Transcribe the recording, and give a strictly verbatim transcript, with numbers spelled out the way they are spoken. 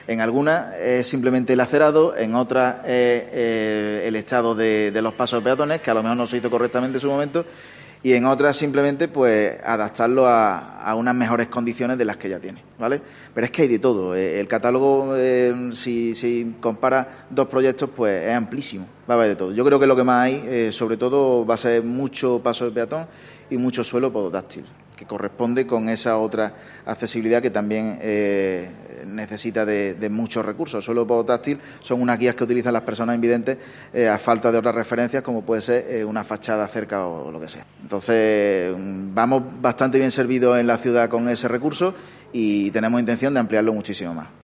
En algunas es simplemente el acerado, en otras es eh, el estado de, de los pasos de peatones, que a lo mejor no se hizo correctamente en su momento, y en otras simplemente pues adaptarlo a, a unas mejores condiciones de las que ya tiene, ¿vale? Pero es que hay de todo. El catálogo, eh, si, si compara dos proyectos, pues es amplísimo, va a haber de todo. Yo creo que lo que más hay, eh, sobre todo, va a ser mucho paso de peatón y mucho suelo podotáctil, que corresponde con esa otra accesibilidad que también eh, necesita de, de muchos recursos. El suelo podotáctil son unas guías que utilizan las personas invidentes eh, a falta de otras referencias, como puede ser eh, una fachada cerca o, o lo que sea. Entonces, vamos bastante bien servidos en la ciudad con ese recurso y tenemos intención de ampliarlo muchísimo más.